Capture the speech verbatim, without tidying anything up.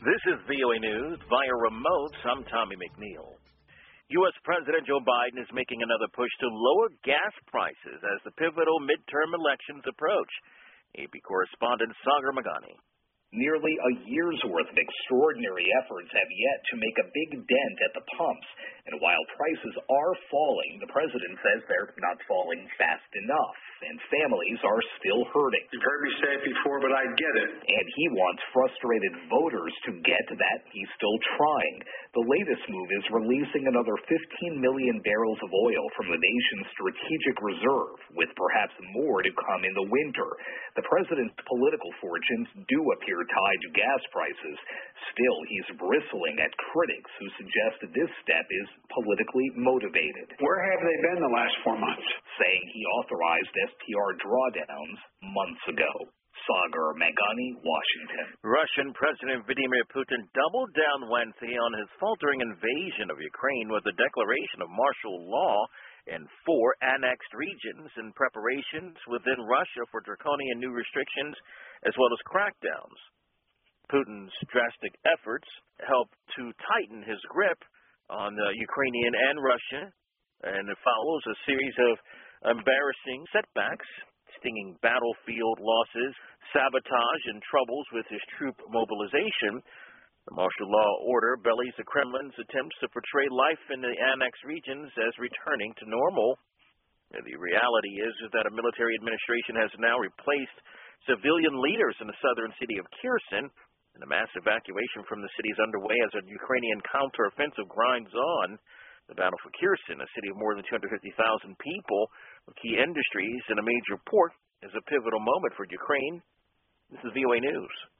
This is V O A News via remote. I'm Tommy McNeil. U S. President Joe Biden is making another push to lower gas prices as the pivotal midterm elections approach. A P correspondent Sagar Meghani. Nearly a year's worth of extraordinary efforts have yet to make a big dent at the pumps. And while prices are falling, the president says they're not falling fast enough, and families are still hurting. You've heard me say it before, but I get it. And he wants frustrated voters to get that he's still trying. The latest move is releasing another fifteen million barrels of oil from the nation's strategic reserve, with perhaps more to come in the winter. The president's political fortunes do appear tied to gas prices. Still, he's bristling at critics who suggest that this step is politically motivated. Where have they been the last four months? Saying he authorized S P R drawdowns months ago. Sagar Meghani, Washington. Russian President Vladimir Putin doubled down Wednesday on his faltering invasion of Ukraine with a declaration of martial law in four annexed regions and preparations within Russia for draconian new restrictions as well as crackdowns. Putin's drastic efforts help to tighten his grip on the Ukrainian and Russia, and it follows a series of embarrassing setbacks, stinging battlefield losses, sabotage, and troubles with his troop mobilization. The martial law order belies the Kremlin's attempts to portray life in the annexed regions as returning to normal. The reality is that a military administration has now replaced civilian leaders in the southern city of Kherson, and a mass evacuation from the city is underway as a Ukrainian counteroffensive grinds on. The battle for Kherson, a city of more than two hundred fifty thousand people, with key industries and a major port, is a pivotal moment for Ukraine. This is V O A News.